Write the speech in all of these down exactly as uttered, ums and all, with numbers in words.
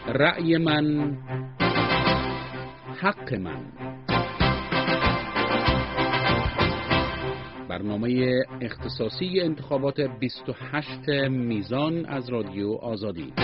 رأی من حق من. برنامه اختصاصی انتخابات بیست و هشت میزان از رادیو آزادی.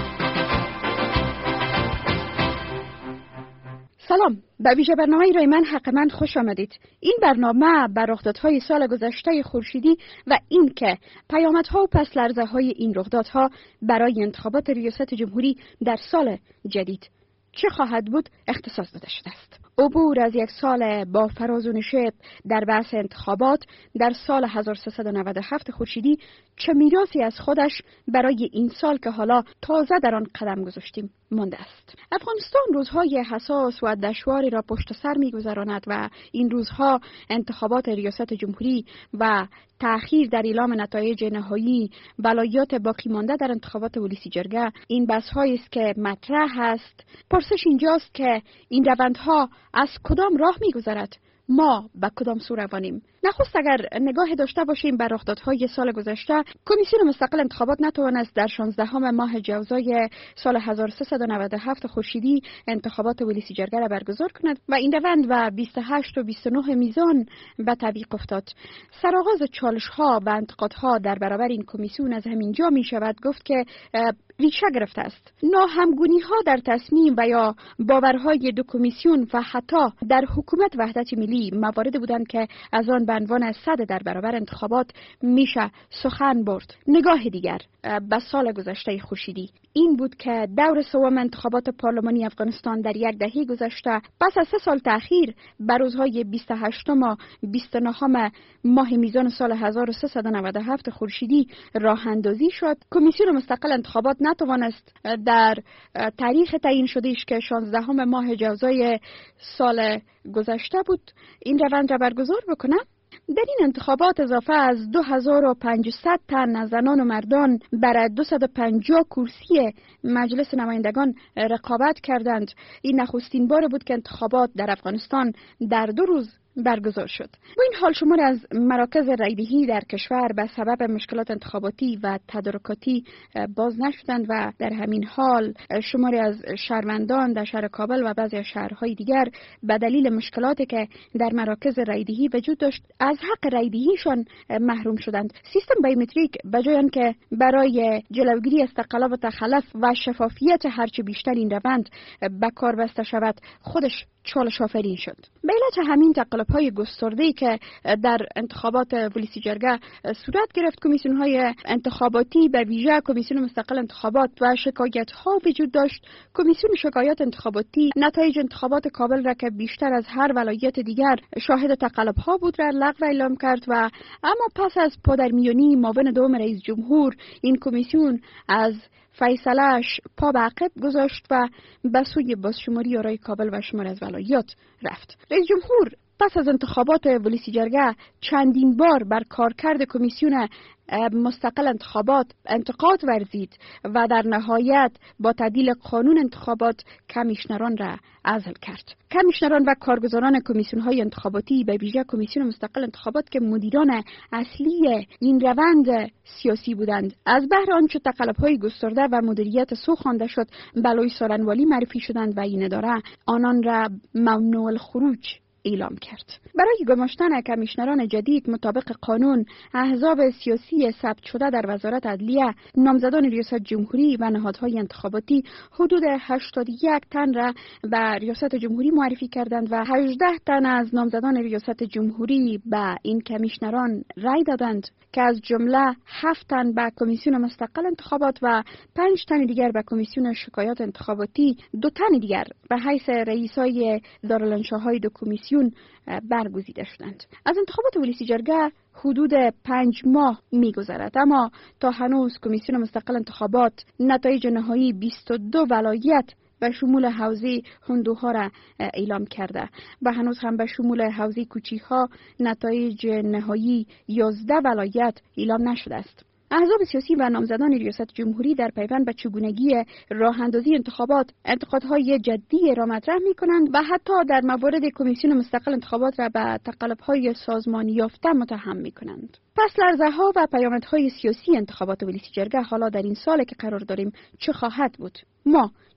سلام، به ویژه برنامه رای من حق من خوش آمدید. این برنامه بر رخدادهای سال گذشته خورشیدی و این که پیامدها و پس لرزه های این رخدادها برای انتخابات ریاست جمهوری در سال جدید چه خواهد بود اختصاص داده شده است. عبور از یک سال با فراز و نشیب در بحث انتخابات در سال هزار و سیصد و نود و هفت خورشیدی چه میراثی از خودش برای این سال که حالا تازه در آن قدم گذاشتیم مانده است. افغانستان روزهای حساس و دشواری را پشت سر می‌گذراند و این روزها انتخابات ریاست جمهوری و تأخیر در اعلام نتایج نهایی، ولایات باقی مانده در انتخابات ولسی جرگه، این بحث‌هایی است که مطرح است. پرسش اینجاست که این روندها از کدام راه می‌گذرد؟ ما به کدام سو روانیم؟ نخست اگر نگاه داشته باشیم بر رخدادهای سال گذشته، کمیسیون مستقل انتخابات نتوانست در شانزدهم ماه جوزای سال هزار و سیصد و نود و هفت خورشیدی انتخابات ولسی جرگه را برگزار کند و این روند و بیست و هشت و بیست و نه میزان به تعویق افتاد. سرآغاز چالش‌ها و انتقادها در برابر این کمیسیون از همین جا می شود گفت که ریشه گرفته است. ناهمگونی‌ها در تصمیم و یا باورهای دو کمیسیون و حتی در حکومت وحدت ملی موارد بودند که از آن به عنوان صد در برابر انتخابات میشه سخن برد. نگاه دیگر به سال گذشته خورشیدی این بود که دور سوم انتخابات پارلمانی افغانستان در یک دهه گذشته پس از سه سال تأخیر بر روزهای بیست و هشتم و بیست و نهم ماه میزان سال هزار و سیصد و نود و هفت خورشیدی راه اندازی شد. کمیسیون مستقل انتخابات نتوانست در تاریخ تعیین شدهش که شانزدهم ماه جوزای سال گذشته بود این روند را برگزار بکنه. در این انتخابات اضافه از دو هزار و پانصد تن از زنان و مردان بر دویست و پنجاه کرسی مجلس نمایندگان رقابت کردند. این نخستین بار بود که انتخابات در افغانستان در دو روز برگزار شد. با این حال شمار از مراکز رایدهی در کشور به سبب مشکلات انتخاباتی و تدارکاتی باز نشدند و در همین حال شماری از شهروندان در شهر کابل و بعضی شهرهای دیگر به دلیل مشکلاتی که در مراکز رایدهی وجود داشت از حق رایدهیشان محروم شدند. سیستم بایومتریک بجای آنکه برای جلوگیری از تقلب و تخلف و شفافیت هرچه بیشتر این روند به کار بسته شود خودش چالش آفرین شد. به علت همین تقلب‌های گسترده‌ای که در انتخابات ولسی جرگه صورت گرفت، کمیسیون‌های انتخاباتی به ویژه کمیسیون مستقل انتخابات و شکایت‌ها وجود داشت. کمیسیون شکایات انتخاباتی نتایج انتخابات کابل را که بیشتر از هر ولایت دیگر شاهد تقلب‌ها بود را لغو اعلام کرد و اما پس از پادرمیانی معاون دوم رئیس جمهور این کمیسیون از فیصلهش پا به عقب گذاشت و به سوی بازشماری آرای کابل و شمار از ولایات رفت. رئیس جمهور پس از انتخابات ولسی جرگه چندین بار بر کارکرد کمیسیون مستقل انتخابات انتقاد ورزید و در نهایت با تعدیل قانون انتخابات کمیشنران را عزل کرد. کمیشنران و کارگزاران کمیسیون‌های انتخاباتی به ویژه کمیسیون مستقل انتخابات که مدیران اصلی این روند سیاسی بودند از بهر آنچه تقلب‌های گسترده و مدیریت سو خوانده شد بلوی سالنوالی معرفی شدند و این اداره آنان را ممنوع الخروج اعلام کرد. برای گماشتن کمیشنران جدید مطابق قانون احزاب سیاسی ثبت شده در وزارت عدلیه نامزدان ریاست جمهوری و نهادهای انتخاباتی حدود هشتاد و یک تن را به ریاست جمهوری معرفی کردند و هجده تن از نامزدان ریاست جمهوری به این کمیشنران رای دادند که از جمله هفت تن به کمیسیون مستقل انتخابات و پنج تن دیگر به کمیسیون شکایات انتخاباتی، دو تن دیگر به حیث رئیسای دارالانشاهای دو کمیسیون برگزیده شدند. از انتخابات ولسی جرگه حدود پنج ماه می‌گذرد، اما تا هنوز کمیسیون مستقل انتخابات نتایج نهایی بیست و دو ولایت به شمول حوزه هندوها را اعلام کرده و هنوز هم به شمول حوزه کوچی‌ها نتایج نهایی یازده ولایت اعلام نشده است. احزاب سیاسی و نامزدان ریاست جمهوری در پیوند به چگونگی راه اندازی انتخابات انتقادهای جدی را مطرح می‌کنند و حتی در موارد کمیسیون مستقل انتخابات را به تقلب‌های سازمانی یافته متهم می‌کنند. پس لرزه‌ها و پیامدهای سیاسی انتخابات ولسی جرگه حالا در این سال که قرار داریم چه خواهد بود؟ ما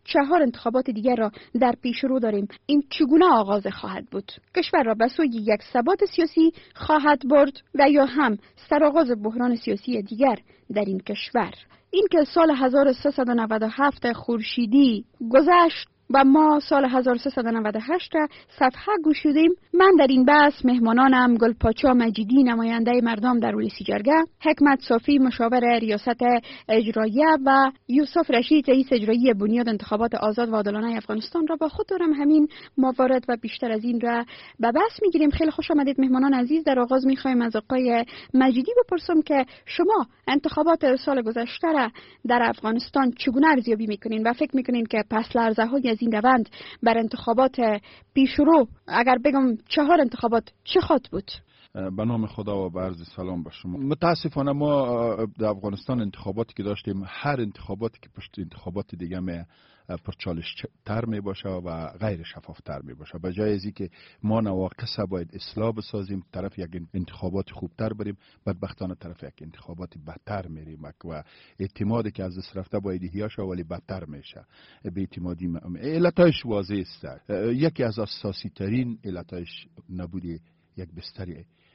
چهار انتخابات دیگر را در پیش رو داریم. این چگونه آغاز خواهد بود؟ کشور را به سوی یک ثبات سیاسی خواهد برد و یا هم سرآغاز بحران سیاسی دیگر در این کشور؟ این که سال هزار و سیصد و نود و هفت خورشیدی گذشت و ما سال هزار و سیصد و نود و هشت را صفحه گشودیم. من در این بحث مهمانانم گلپاچا مجیدی نماینده مردم در ولسی جرگه، حکمت صافی مشاور ریاست اجراییه و یوسف رشید رئیس اجرایی بنیاد انتخابات آزاد و عادلانه افغانستان را با خود دارم. همین موارد و بیشتر از این را به بحث میگیریم. خیلی خوش آمدید مهمانان عزیز. در آغاز میخوایم از آقای مجیدی بپرسم که شما انتخابات سال گذشته را در افغانستان چگونه ارزیابی میکنین و فکر میکنین که پس لرزه های از این روند بر انتخابات پیشرو، اگر بگم چهار انتخابات، چه خواهد بود؟ به نام خدا و به عرض سلام به شما. متاسفانه ما در افغانستان انتخاباتی که داشتیم، هر انتخاباتی که پشت انتخابات دیگه می پرچالش تر می باشه و غیر شفاف تر می باشه. به جای از اینکه ما نواقص باید اصلاح بسازیم، طرف یک انتخابات خوبتر بریم، بدبختانه طرف یک انتخابات بدتر میریم و اعتمادی که از دست رفته باید احیا شه ولی بدتر میشه. به اعتمادی علتش واضح است. یکی از اساسی ترین علتش نبود یک بستر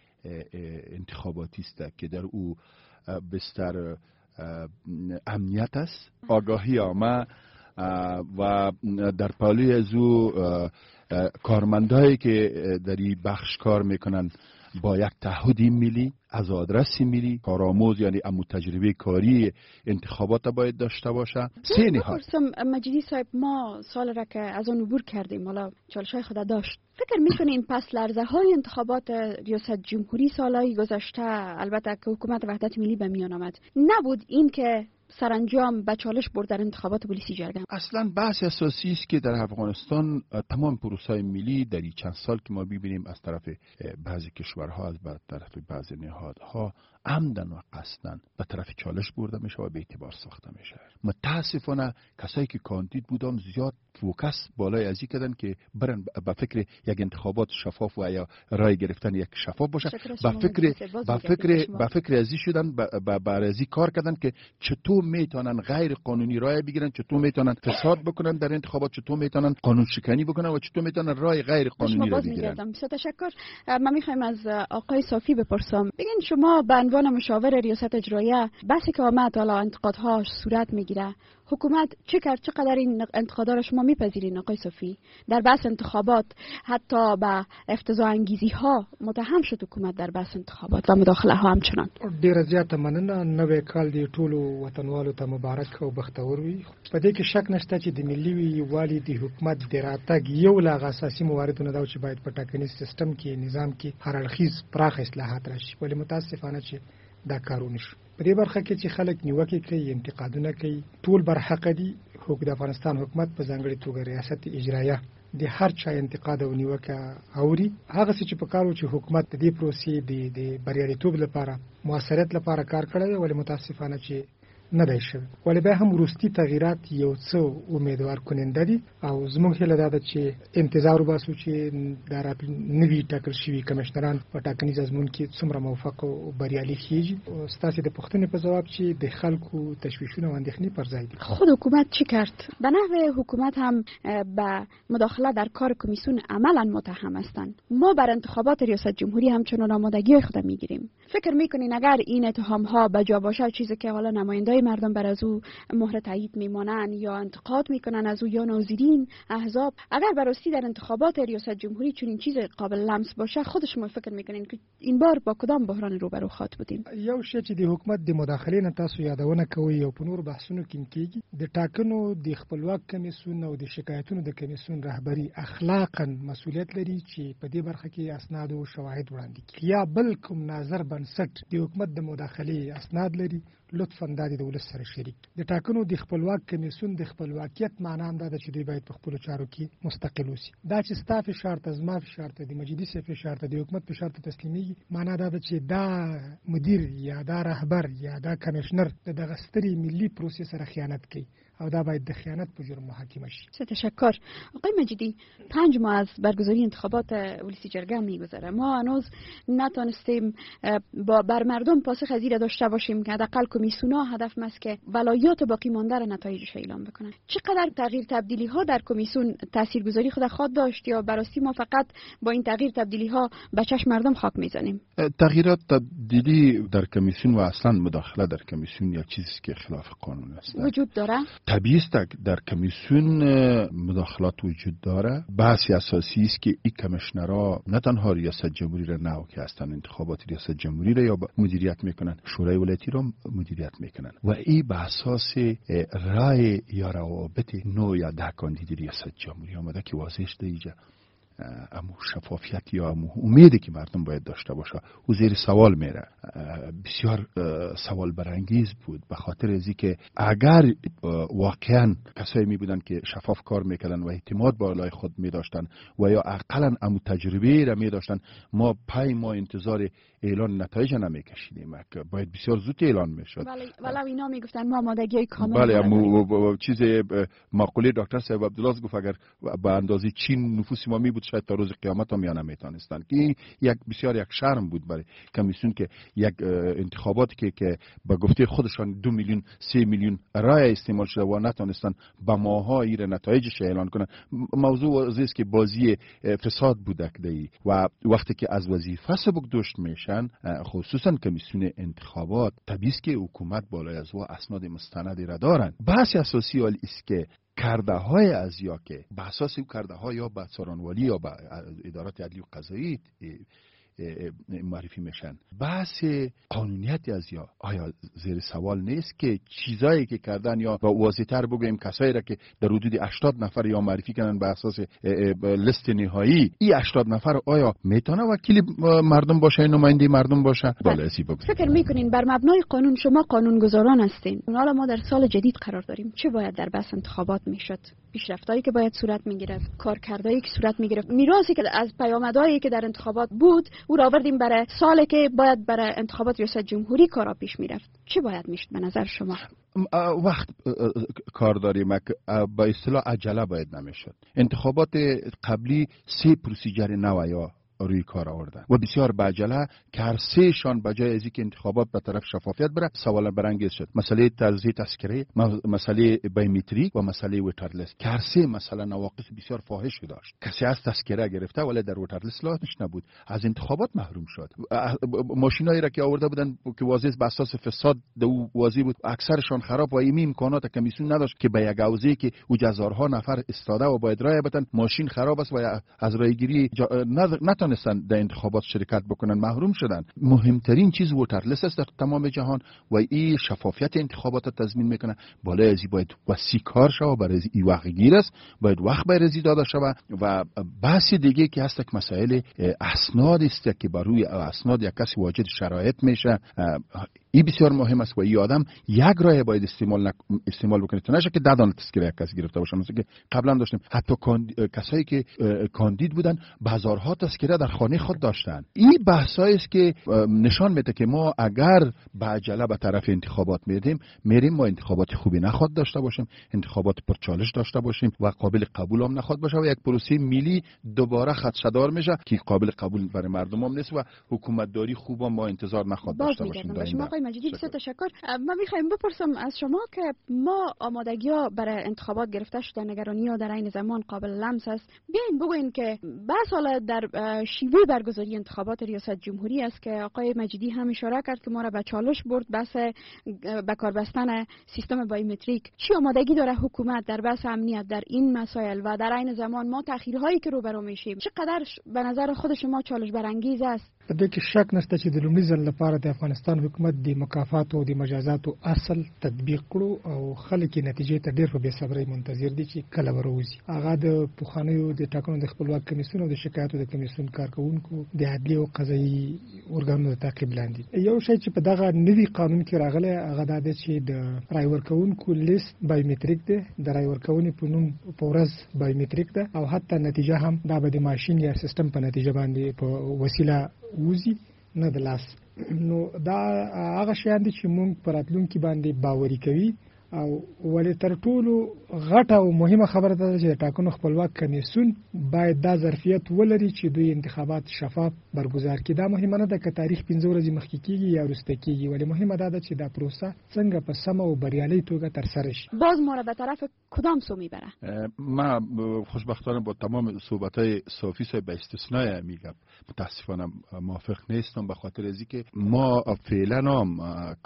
انتخاباتی است که در او بستر امنیت است، آگاهی عامه و در پالوی از او کارمندایی که در این بخش کار میکنن با یک تعهدی ملی از آدرس ملی کارآموز، یعنی امو تجربه کاری انتخابات باید داشته باشه. سه نهاد مجیدی صاحب، ما سال را که از آن عبور کردیم، حالا چالش‌های خود داشت، فکر میکنیم پس لرزه های انتخابات ریاست جمهوری سالهای گذشته، البته که حکومت وحدت ملی به میان آمد، نبود این که سرانجام به چالش برد در انتخابات ولسی جرگه؟ اصلا بحث اساسی است که در افغانستان تمام پروسای ملی در این چند سال که ما ببینیم از طرف بعضی کشورها، از طرف بعضی نهادها عمدن و قصدن به طرف چالش برده میشه و به اعتبار ساخته میشه. متاسفانه کسایی که کاندید بودن زیاد فوکس بالای ازی کردن که برن به فکر یک انتخابات شفاف و یا رای گرفتن یک شفاف باشه، به فکر به فکر به فکر ازی شدن، به برازی کار کردن که چطور میتونن غیر قانونی رای بگیرن، چطور میتونن فساد بکنن در انتخابات، چطور میتونن قانون شکنی بکنن و چطور میتونن رای غیر قانونی را بگیرن. بسیار تشکر. من میخوایم از آقای صافی بپرسم، بگین شما به عنوان مشاور ریاست اجراییه، بحثی که آمد حالا انتقادهاش صورت میگیره، حکومت چه کرد؟ چقدر این انتقادا را شما میپذیرین آقای صافی؟ در بحث انتخابات حتی به افتضاح انگیزی ها متهم شد حکومت در بحث انتخابات و مداخله ها همچنان. ډیر زیاته مننه. نوې کال دی ټولو وطنوالو ته مبارک او بختور وي. په دې کې شک نشته چې د ملي یووالي د حکومت د راتګ یو له اساسي مواردونو دا چې باید په ټاکنیز سیستم کې نظام کې هر اړخیز پراخ اصلاحات راشي، ولی متاسفانه چې دا کارونه شو. په دې برخه کې چې خلک نیوکې کوي، انتقادونه کوي، ټول برحق دي. حکومت د افغانستان حکومت په ځانګړي توګه ریاست اجراییه د هر چا انتقاد او نیوکه اوري. هغه څه چې په کارو چې حکومت د دې پروسې د د بریالیتوب لپاره، موثریت لپاره کار کړی، ولی متاسفانه چې نه دی شوی. ولی بیا هم وروستي تغییرات یو څه امیدوار کننده دي او زموږ هیله دا ده چې انتظار وباسو چې د نوي ټاکل شوي کمشنران په ټاکنیز ازمون کې څومره موفق او بریالي کیږي. ستاسې د پوښتنې په ځواب چې د خلکو تشویشونه او اندېښنې پر ځای دي. خود حکومت چی کرد؟ به نحو حکومت هم به مداخله در کار کمیسیون عملا متهم هستند. ما بر انتخابات ریاست جمهوری همچنان آمادگی خود میگیریم. فکر میکنین اگر این اتهام ها بجا باشه، چیزی که حالا نماینده مردم بر از او مهر تایید میمانن یا انتقاد میکنن از او یا ناظرین احزاب، اگر براستی در انتخابات ریاست جمهوری چنین چیز قابل لمس باشه، خود شما فکر میکنین که این بار با کدام بحران روبرو خواهد بودیم؟ یو شی چې د حکومت د مداخلې نه تاسو یادونه کوي او په نور بحثونو کې کېږي، د ټاکنو د خپلواک کمیسیون او د شکایتونو د کمیسیون رهبری اخلاقاً مسؤلیت لري چې په دې برخه کې اسناد او شواهد وړاندې کړي. یا بل کوم ناظر بنسټ د حکومت د مداخلې اسناد لري، لطفاً دا د ولس سره شریک. د ټاکنو د خپلواک کمیسیون د خپلواکیت معنی هم دا ده چې دوی باید په خپلو چارو کې مستقل اوسي. دا چې ستا فشار ته، زما فشار ته، د مجیدي صاحب فشار ته، د حکومت فشار ته تسلیمیږي، معنی دا ده چې دا مدیر یا دا رهبر یا دا کمیشنر د دغه سترې ملي پروسې سره خیانت کوي او دا باید د خیانت په جرم محاکمه شي. تشکر. آقای مجیدی، پنج ماه از برگزاری انتخابات ولسی جرگه میگذره، ما هنوز نتونستیم با بر مردم پاسخ از این داشته باشیم که حداقل کمیسیون‌ها هدف است که ولایات باقی مانده را نتایجش اعلام بکنن. چقدر تغییر تبدیلی ها در کمیسیون تاثیرگذاری خود خواهد داشت یا براستی ما فقط با این تغییر تبدیلی ها به چشم مردم خاک میزنیم؟ تغییرات تبدیلی در کمیسیون و اصلا مداخله در کمیسیون یک چیزی که خلاف قانون است وجود داره. طبیعی است در کمیسیون مداخلات وجود داره. بحث اساسی است که این کمیشنرها نه تنها ریاست جمهوری را نه که هستن انتخابات ریاست جمهوری را یا مدیریت میکنن، شورای ولایتی را مدیریت میکنن و این به اساس رای یا روابط نو یا ده کاندید ریاست جمهوری آمده که واضح شده اینجا امو شفافیت یا امو امیدی که مردم باید داشته باشه او زیر سوال میره. بسیار سوال برانگیز بود به خاطر ازی که اگر واقعا کسایی می بودن که شفاف کار میکردن و اعتماد بالای خود می داشتن و یا اقلا امو تجربه را می داشتن، ما پای ما انتظار اعلان نتایج نمیکشیدیم، باید بسیار زود اعلان میشد. ولی اینا میگفتن ما آمادگی کامل بله امو چیز مقوله دکتر صاحب عبدالله گفت اگر به اندازه چین نفوس ما می بود شاید تا روز قیامت هم یا نمیتونستن، که یک بسیار یک شرم بود برای کمیسیون که یک انتخاباتی که که به گفته خودشان دو میلیون سه میلیون رای استعمال شده و نتونستن به ماها ایر نتایجش اعلان کنن. موضوع است که بازی فساد بوده کدی و وقتی که از وظیفه سبکداشت میشن خصوصا کمیسیون انتخابات طبیعی است که حکومت بالای از و اسناد مستندی را دارن. بحث اساسی ولی است که کرده های از یا که به اساس او کرده ها یا به سارانوالی یا به ادارات عدلی و قضایی معرفی میشن. بحث قانونیت از یا آیا زیر سوال نیست که چیزایی که کردن یا با واضح‌تر بگویم کسایی را که در حدود هشتاد نفر یا معرفی کردن به اساس لیست نهایی، این هشتاد نفر آیا میتونه وکیل مردم باشه، نماینده مردم باشه؟ بالا اسی بگویم. فکر میکنین بر مبنای قانون شما قانونگذاران هستین، حالا ما در سال جدید قرار داریم، چه باید در بحث انتخابات میشد؟ پیشرفتایی که باید صورت میگیرد، کارکردایی که صورت میگیرد، میراثی که از پیامدهایی که در انتخابات بود او را آوردیم برای سالی که باید برای انتخابات ریاست جمهوری کارا پیش میرفت. چه باید میشد به نظر شما؟ وقت کار داریم، با اصطلاح عجله باید نمیشد. انتخابات قبلی سه پروسیجر نو یا روی کار آوردن و بسیار با عجله که هر سه شان بجای از اینکه انتخابات به طرف شفافیت بره سوال برانگیز شد. مسئله تجزیه تذکره، مسئله بایومتریک و مسئله ووترلیست که هر سه مسئله نواقص بسیار فاحش داشت. کسی از تذکره گرفته ولی در ووترلیست لاش نبود، از انتخابات محروم شد. ماشینایی را که آورده بودن که واضح به اساس فساد دو واضح بود اکثرشان خراب و ایمی امکانات کمیسیون نداشت که به یک حوزه که او هزارها نفر استاده و باید رای بدن ماشین خراب است و از رایگیری جا... نتون نستن در انتخابات شرکت بکنن، محروم شدن. مهمترین چیز ووترلیست است در تمام جهان و این شفافیت انتخابات تضمین میکنه. بالای ازی باید وسیع کار شود، برای این وقت گیر است، باید وقت برای داده شود و بحث دیگه که هست که مسائل اسناد است که بر روی اسناد یک کسی واجد شرایط میشه. این بسیار مهم است و این آدم یک رای باید استعمال نک... استعمال بکنه تا نشه که ده دانه تذکره یک کسی گرفته باشه. مثلا که قبلا داشتیم حتی کاند... کسایی که کاندید بودن هزارها تذکره در خانه خود داشتن. این بحثایی است که نشان میده که ما اگر به عجله به طرف انتخابات میریم میریم ما انتخابات خوبی نخواد داشته باشیم، انتخابات پرچالش داشته باشیم و قابل قبول هم نخواد باشه و یک پروسه ملی دوباره خدشه‌دار میشه که قابل قبول برای مردم هم نیست و حکومت داری خوب هم ما انتظار نخواد داشته باشیم. آقای مجیدی بسیار تشکر. من میخوایم بپرسم از شما که ما آمادگی‌ها برای انتخابات گرفته شده، نگرانی‌ها در این زمان قابل لمس است. بیاین بگوین که بس حالا در شیوه برگزاری انتخابات ریاست جمهوری است که آقای مجیدی هم اشاره کرد که ما را به چالش برد بحث به کار بستن سیستم بایومتریک. چی آمادگی داره حکومت در بحث امنیت در این مسائل و در این زمان ما تأخیرهایی که روبرو میشیم چقدر به نظر خود شما چالش برانگیز است؟ په دې کې شک نشته چې د لومړي ځل لپاره د افغانستان حکومت د مکافات او د مجازات او اصل تطبیق کړو او خلک نتیجې ته ډېر په بې صبرۍ منتظر دي چې کله وروزي. هغه د پوخانیو د ټاکنو د خپلواک کمیسیون او د شکایاتو د کمیسیون کارکونکو د عدلي او قضایي ارګانونو د تعقیب لاندې یو شی چې په دغه نوي قانون کې راغلی هغه دا دی چې د رای ورکوونکو لیست بایومتریک دی، د رای ورکونې په نوم په ورځ بایومتریک ده او حتی نتیجه هم دا به د ماشین یا سیستم په نتیجه باندې په وسیله وزي نه د لاس. نو دا هغه شیان دي چې موږ په راتلونکي باندې باوري کوي او ولې تر ټولو غټه او مهمه خبره ده چې د ټاکنو خپلواک کمیسیون باید دا ظرفیت ولري چې دوی انتخابات شفاف برگزار کړي. دا مهمه نه ده که تاریخ پنځه ورځې مخکې کیږي یا وروسته کیږي، ولې مهمه ده چې دا پروسه څنګه په سمه او بریالۍ توګه ترسره شي. باز ما را به طرف کدام سو میبره؟ ما خوشبختانه با تمام صحبت‌های صافی صاحب به استثنای میگم متاسفانه موافق نیستم، به خاطر از اینکه ما فعلا هم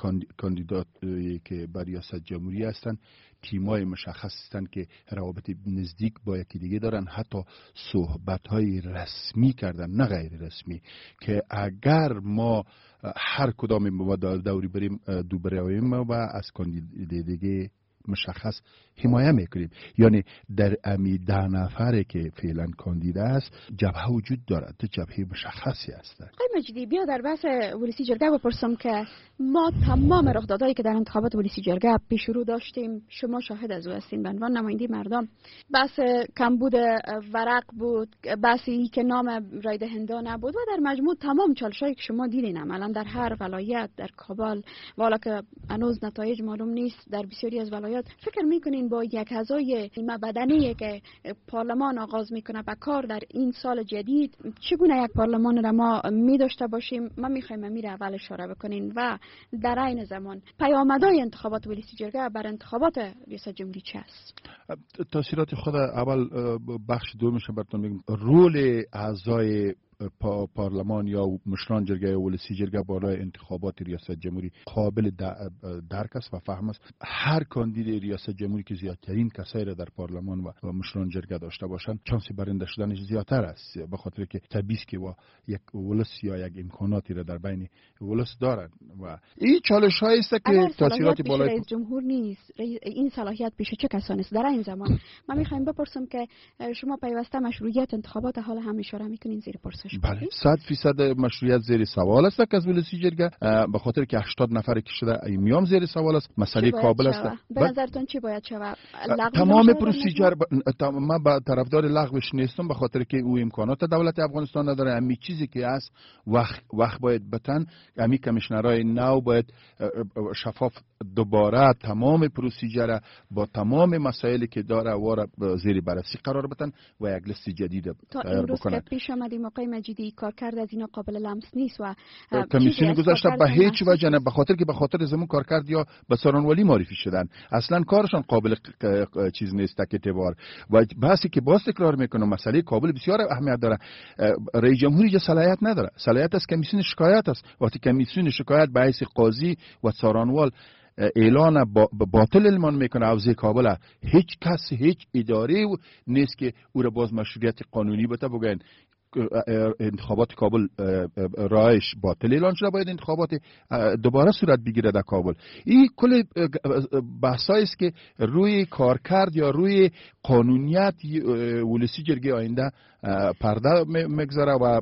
کاندیداتی که بر ریاست جمهوری هستند تیمای مشخص هستند که روابط نزدیک با یکی دیگه دارن، حتی صحبت‌های رسمی کردن نه غیر رسمی، که اگر ما هر کدام ما دوری بریم دو بریم و از کاندید دیگه مشخص حمایه میکنیم. یعنی در امی ده نفره که فعلا کاندید است جبهه وجود دارد، جبهه مشخصی است. آقای مجیدی، بیا در بحث ولسی جرگه بپرسم که ما تمام رخدادهایی که در انتخابات ولسی جرگه پیش رو داشتیم شما شاهد از او هستین به عنوان نماینده مردم. بحث کمبود ورق بود، بحثی که نام رای دهنده نبود و در مجموع تمام چالشایی که شما دیدین عملا در هر ولایت، در کابل والا که هنوز نتایج معلوم نیست، در بسیاری از ولایت فکر میکنین با یک هزای نیمه بدنی که پارلمان آغاز میکنه به کار در این سال جدید چگونه یک پارلمان را ما می داشته باشیم؟ ما میخوایم امیر اول اشاره بکنین و در عین زمان پیامدهای انتخابات ولسی جرگه بر انتخابات ریاست جمهوری چه است؟ تاثیرات خود اول بخش دومش براتون میگم. رول اعضای پا پارلمان یا مشران جرگه ولسی جرگه بالای انتخابات ریاست جمهوری قابل درک است و فهم است. هر کاندید ریاست جمهوری که زیادترین کسایی را در پارلمان و مشران جرگه داشته باشند چانس برنده شدنش زیادتر است، به خاطر که طبیعی است که و یک ولس یا یک امکاناتی را در بین ولس دارند و این چالش هایی است که تاثیرات بالای رئیس جمهور نیست. این صلاحیت پیش چه کسانی است در این زمان؟ ما میخوایم بپرسم که شما پیوسته مشروعیت انتخابات حال هم اشاره میکنین زیر پرسش. بله، صد فیصد مشروعیت زیر سوال است که از ولسی جرگه، به خاطر که هشتاد نفر کشیده ایمیام زیر سوال است. مسئله کابل است. به نظرتون چی باید شود؟ تمام پروسیجر ب... ما با طرفدار لغوش نیستم، به خاطر که او امکانات دولت افغانستان نداره. امی چیزی که است وقت وقت باید بتن، امی کمیشنرای نو باید شفاف دوباره تمام پروسیجر با تمام مسائلی که داره واره زیر بررسی قرار بتن و یک لیست جدید تا امروز که پیش آمدیم آقای مجیدی کارکرد از اینا قابل لمس نیست و کمیسیون گذاشته به هیچ وجه نه، به خاطر که به خاطر زمون کارکرد یا به سارانوالی معرفی شدن، اصلا کارشان قابل چیز نیست که اعتبار. و بحثی که باز تکرار میکنم مسئله کابل بسیار اهمیت داره. رئیس جمهوری جه صلاحیت نداره، صلاحیت از کمیسیون شکایت است. وقتی کمیسیون شکایت به حیث قاضی و سارانوال اعلان باطل اعلام میکنه حوزه کابل، هیچ کس هیچ اداره نیست که او را باز مشروعیت قانونی بده بگن انتخابات کابل رایش باطل اعلان شده، باید انتخابات دوباره صورت بگیره در کابل. این کل بحثایی است که روی کارکرد یا روی قانونیت ولسی جرگه آینده پرده میگذاره و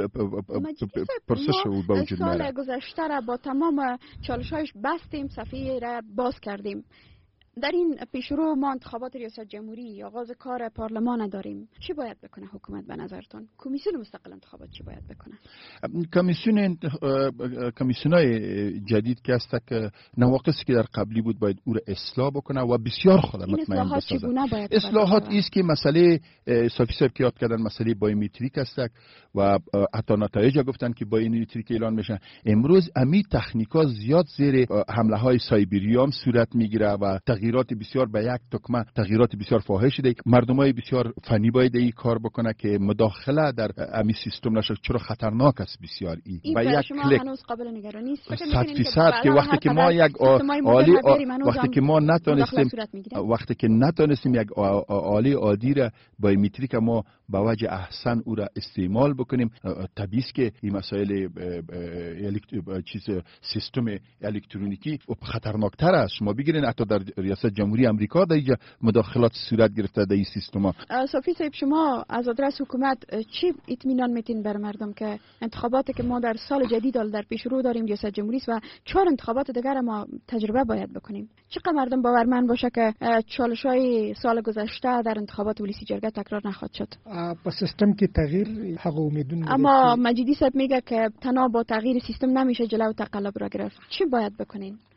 پرسش به وجود میاره. سال گذشته را با تمام چالش‌هایش بستیم، صفحه را باز کردیم. در این پیشرو ما انتخابات ریاست جمهوری، آغاز کار پارلمان داریم. چی باید بکنه حکومت به نظرتون؟ کمیسیون مستقل انتخابات چی باید بکنه؟ کمیسیون انت... کمیسیونای جدید که است که نواقصی که در قبلی بود باید او را اصلاح بکنه و بسیار خدمت مطمئن بسازه. اصلاحات است که مسئله صافی صاحب که یاد کردن مسئله بایومتریک است و حتی نتایج گفتن که بایومتریک اعلان میشن. امروز امی تکنیکا زیاد زیر حمله های سایبری هم صورت میگیره و تغییرات بسیار به یک تکمه تغییرات بسیار فاحش ده. مردمای بسیار فنی باید این کار بکنه که مداخله در امی سیستم نشه، چرا خطرناک است بسیار ای. و یک کلیک هنوز قابل نگرانی است. صد فیصد که وقتی که ما یک عالی وقتی که ما نتونستیم وقتی که نتونستیم یک عالی عادی را بایومتریک ما با وجه احسن او را استعمال بکنیم، طبیعی است که این مسائل چیز سیستم الکترونیکی خطرناکتر است. شما بگیرین حتی در ریاست جمهوری امریکا در اینجا مداخلات صورت گرفته در این سیستم ها. صافی صاحب، شما از آدرس حکومت چی اطمینان میتین بر مردم که انتخاباتی که ما در سال جدید در پیش رو داریم ریاست جمهوری و چهار انتخابات دیگر ما تجربه باید بکنیم؟ چقدر مردم باورمند باشه که چالش‌های سال گذشته در انتخابات ولسی جرگه تکرار نخواهد شد؟ په سیستم کې تغییر هغه امیدونه، اما مجیدی صاحب میگه که تنها با تغییر سیستم نمیشه جلو تقلب را گرفت. چی باید بکنین؟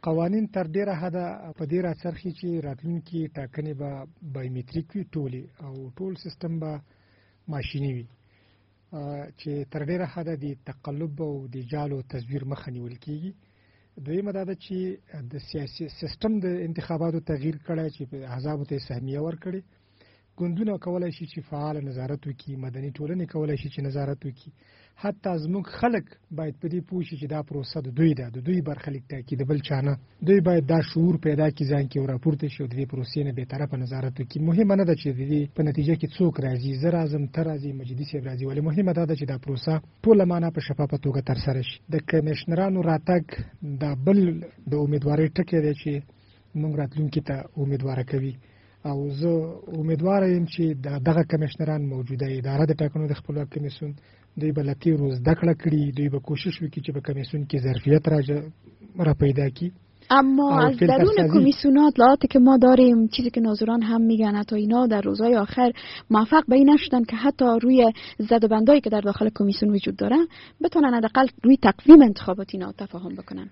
قوانین تر ډیره حده په دې راڅرخي چې راتلونکي ټاکنې به بایومټریک وي ټولې او ټول سیستم به ماشیني وي چې تر ډیره حده د تقلب او د جال او تزویر مخه نیول کیږي. دویمه دا ده چې د سیاسي سیستم د انتخاباتو تغییر کړی چې په احزابو ته سهمیه ورکړي. ګوندونه کولای شي چې فعال نظارت وکړي، مدني ټولنې کولای شي چې نظارت وکړي، حتی زموږ خلک باید په دې پوه شي چې دا پروسه د دوی ده، د دوی برخلیک ټاکي، د بل چا نه. دوی باید دا شعور پیدا کړي ځان کې او راپورته شي او د دې پروسې نه بېطرفه نظارت وکړي. مهمه نه ده چې د دې په نتیجه کې څوک راځي، زه راځم، ته راځي، مجدي صاحب راځي، ولې مهمه دا ده چې دا پروسه ټوله معنا په شفافه توګه ترسره شي. د کمیشنرانو راتګ دا بل د امیدوارۍ ټکی دی چې موږ راتلونکي ته امیدواره کوي او زه امیدوار یم چې دغه کمیشنران موجوده اداره د ټاکنو د خپلواک کمیسیون دوی به له تېرو زده کړه کړي، دوی به کوشش وکړي چې په کمیسیون کې ظرفیت را پیدا کړي. اما از درون کمیسیونات لحاظی که ما داریم، چیزی که ناظران هم میگن، حتی اینا در روزهای آخر موفق به این نشدن که حتی روی زدوبندایی که در داخل کمیسیون وجود داره بتونن حداقل روی تقویم انتخاباتی اینا تفاهم بکنن.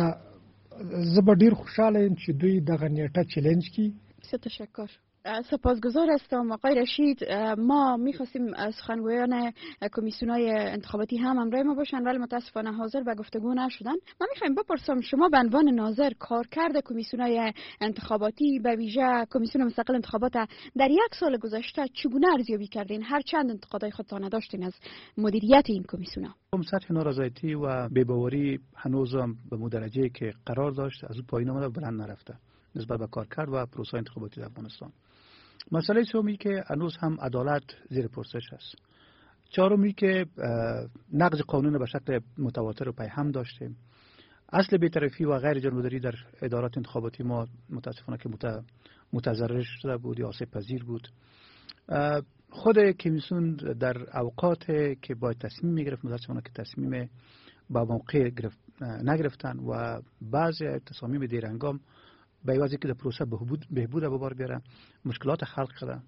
زه به ډیر خوشحاله یم چې دوی دغه نیټه چلنج کړي. بسیار تشکر. سپاسگزار هستم آقای رشید. ما میخواستیم سخنگویان کمیسیون‌های انتخاباتی هم همراه ما باشن ولی متاسفانه حاضر به گفتگو نشدن. ما میخوایم بپرسم شما به عنوان ناظر کارکرد کمیسیون‌های انتخاباتی به ویژه کمیسیون مستقل انتخابات در یک سال گذشته چگونه ارزیابی کردین؟ هر چند انتقادهای خودتان داشتین از مدیریت این کمیسیون‌ها؟ سطح نارضایتی و بی‌باوری هنوز هم به مدرجه که قرار داشت از اون پایین اومده بلند نرفته نسبت به کارکرد و پروسه انتخاباتی در افغانستان. مسئله سومی که هنوز هم عدالت زیر پرسش است. چهارمی که نقض قانون به شکل متواتر و پیهم داشتیم. اصل بی‌طرفی و غیر جانبداری در ادارات انتخاباتی ما متاسفانه که متضرر شده بود یا آسیب پذیر بود. خود کمیسیون در اوقات که باید تصمیم میگرفت متاسفانه که تصمیم با موقع گرفت نگرفتن و بعضی تصامیم دیرهنگام به عوضی که در پروسه بهبود بهبود به بار بیاره مشکلات خلق کرده.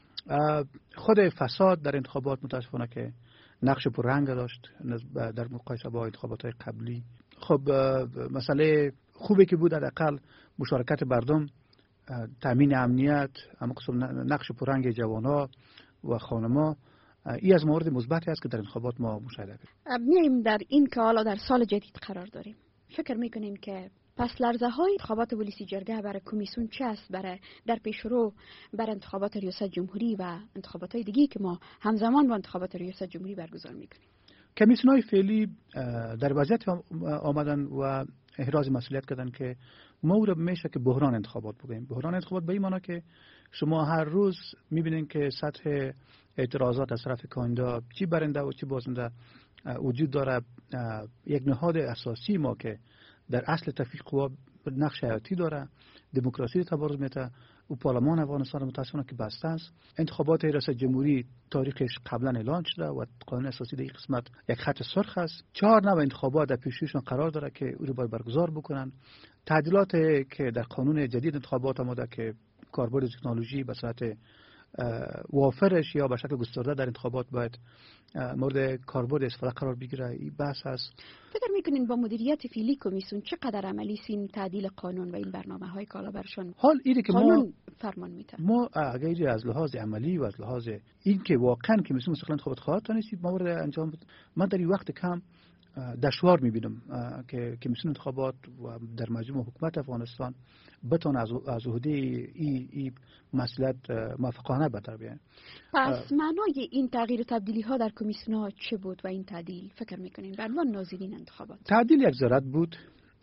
خود فساد در انتخابات متاسفانه که نقش پررنگ داشت در مقایسه با انتخابات قبلی. خب مسئله خوبی که بود حداقل مشارکت مردم، تامین امنیت، اما نقش پررنگ جوانها و خانم‌ها، این از موارد مثبتی است که در انتخابات ما مشاهده کردیم. می‌بینیم در این که حالا در سال جدید قرار داریم. فکر می‌کنیم که پس لرزه های انتخابات ولسی جرگه برای کمیسیون چه است برای در پیشرو برای انتخابات ریاست جمهوری و انتخابات های دیگی که ما همزمان با انتخابات ریاست جمهوری برگزار میکنیم؟ کمیسیون های فعلی در وضعیت آمدن و احراز مسئولیت کردن که ما رو میشه که بحران انتخابات بگیم. بحران انتخابات به این معنی که شما هر روز میبینین که سطح اعتراضات از طرف کاندیدا چی برنده و چی بازنده وجود داره. یک نهاد اساسی ما که در اصل تفکیک قوا نقش حیاتی داره، دموکراسی تبارز میده و پارلمان افغانستان متاسفانه که بسته است. انتخابات ریاست جمهوری تاریخش قبلا اعلان شده و قانون اساسی در این قسمت یک خط سرخ است. چهار نوع انتخابات در پیشرویشون قرار داره که او رو باید برگزار بکنن. تعدیلات که در قانون جدید انتخابات آمده که کاربرد تکنولوژی به صورت وافرش یا به شکل گسترده در انتخابات باید مورد کاربرد استفاده قرار بگیره. این بحث است. فکر میکنین با مدیریت فعلی کمیسیون چقدر عملی سین تعدیل قانون و این برنامه های کالا برشان حال اینه که قانون ما فرمان میده؟ ما اگر از لحاظ عملی و از لحاظ این که واقعا کمیسیون مستقل انتخابات خواهد تونست مورد انجام، من در این وقت کم دشوار میبینم که کمیسیون انتخابات و در مجموع حکومت افغانستان بتونه از از عهده این این مسئولیت موافقانه بتر بیان. پس معنای این تغییر و تبدیلی ها در کمیسیون ها چه بود و این تعدیل فکر میکنین به عنوان ناظرین انتخابات؟ تعدیل یک ضرورت بود،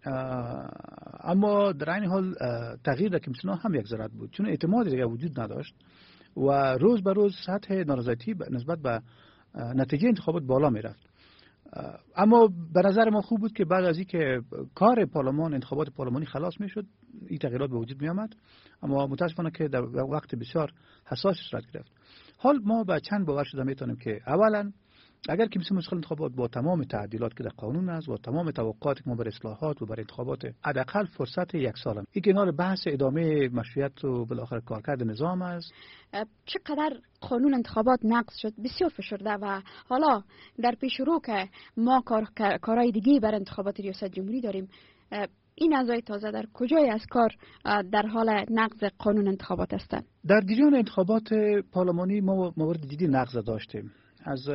اما در این حال تغییر در کمیسیون ها هم یک ضرورت بود چون اعتماد دیگه وجود نداشت و روز به روز سطح نارضایتی نسبت به نتیجه انتخابات بالا میرفت. اما به نظر ما خوب بود که بعد از اینکه کار پارلمان انتخابات پارلمانی خلاص میشد این تغییرات به وجود می آمد، اما متاسفانه که در وقت بسیار حساس صورت گرفت. حال ما با چند باور شده میتونیم که اولا اگر کمیسیون مستقل انتخابات با تمام تعدیلات که در قانون است و تمام توقعاتی که ما بر اصلاحات و بر انتخابات حداقل فرصت یک سال این کنار بحث ادامه مشروعیت و بالاخره کارکرد نظام است. چقدر قانون انتخابات نقض شد بسیار فشرده و حالا در پیش رو که ما کار کارهای دیگه بر انتخابات ریاست جمهوری داریم، این اعضای تازه در کجای از کار در حال نقض قانون انتخابات هستند؟ در جریان انتخابات پارلمانی ما موارد جدی نقض داشتیم، از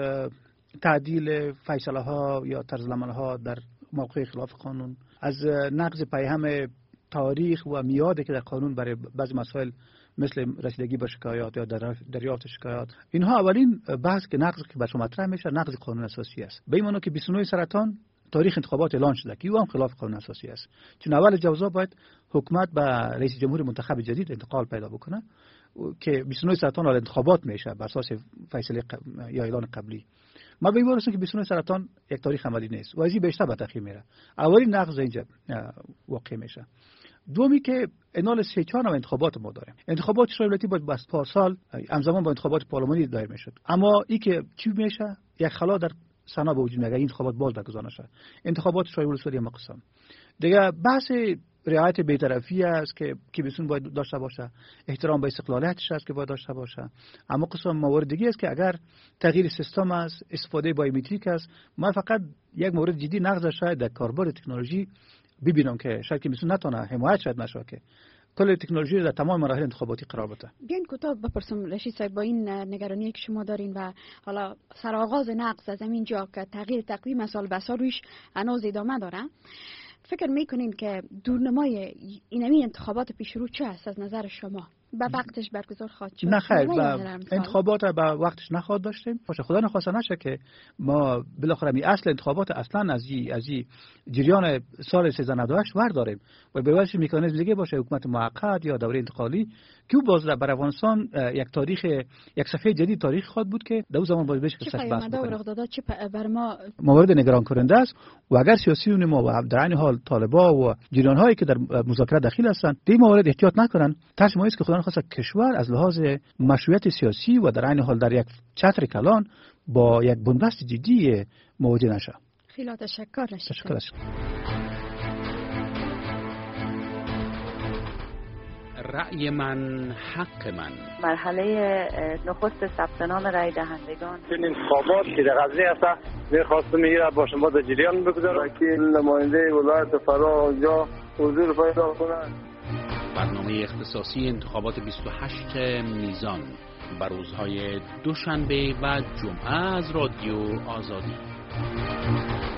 تعدیل فیصله ها یا طرزالعمل ها در موقع خلاف قانون، از نقض پیهم تاریخ و میادی که در قانون برای بعضی مسائل مثل رسیدگی به شکایات یا دریافت شکایات، اینها اولین بحث که نقض که بر مطرح میشه نقض قانون اساسی است. به این معنی که بیست و نه سرطان تاریخ انتخابات اعلان شده که او هم خلاف قانون اساسی است، چون اول جوزا باید حکومت به رئیس جمهور منتخب جدید انتقال پیدا بکنه که بیست و نه سرطان را انتخابات میشه بر اساس فیصله یا اعلان قبلی. ما به این واسه که بیست و نه سرطان یک تاریخ عملی نیست و ازی بیشتر به تاخیر میره. اولین نقض اینجا واقع میشه. دومی که انال سه چهار نوع انتخابات ما داریم. انتخابات شورای ولایتی باید بس پارسال همزمان با انتخابات پارلمانی دایر میشد، اما این که چی میشه یک خلا در سنا به وجود میاد، این انتخابات باز برگزار نشه. انتخابات شورای ولایتی هم قسم دیگه بحث رعایت بی‌طرفی است که که بسون باید داشته باشه، احترام به استقلالیتش است که باید داشته باشه. اما قسم موارد دیگه است که اگر تغییر سیستم است، استفاده بایومتریک است، ما فقط یک مورد جدی نقض شاید در کاربر تکنولوژی ببینم که شاید که بسون نتونه حمایت شاید نشه که کل تکنولوژی در تمام مراحل انتخاباتی قرار بده. بیاین کوتاه بپرسم رشید صاحب، با این نگرانی که شما دارین و حالا سرآغاز نقض از همین جا که تغییر تقویم سال به سال روش هنوز ادامه داره، فکر میکنین که دورنمای اینمی انتخابات پیش رو چه است از نظر شما؟ به وقتش برگزار خواهد شد؟ نه خیر، انتخابات را به وقتش نخواهد داشتیم. باشه خدا نخواسته نشه که ما بالاخره می اصل انتخابات اصلا از این از این جریان سال سیزده نود و هشت ور داریم و به واسه مکانیزم دیگه باشه حکومت موقت یا دوره انتقالی که باز در افغانستان یک تاریخ یک صفحه جدید تاریخ خواهد بود که در زمان باید بهش قصه بحث بکنیم. چه بر ما موارد نگران کننده است و اگر سیاسیون ما و در این حال طالبا و جریان هایی که در مذاکره داخل هستند این موارد احتیاط نکنن، ترس ما است که خدا نخواسته کشور از لحاظ مشروعیت سیاسی و در این حال در یک چتر کلان با یک بنبست جدی مواجه نشه. خیلی تشکر رشید. تشکر. رأی من حق من. مرحله نخست ثبت نام رأی دهندگان. این انتخابات که در غزنی هست می‌خواستم میره با شما در جریان بگذارم که نماینده ولایت فرا اونجا حضور پیدا کنند. برنامه اختصاصی انتخابات بیست و هشت میزان بر روزهای دوشنبه و جمعه از رادیو آزادی.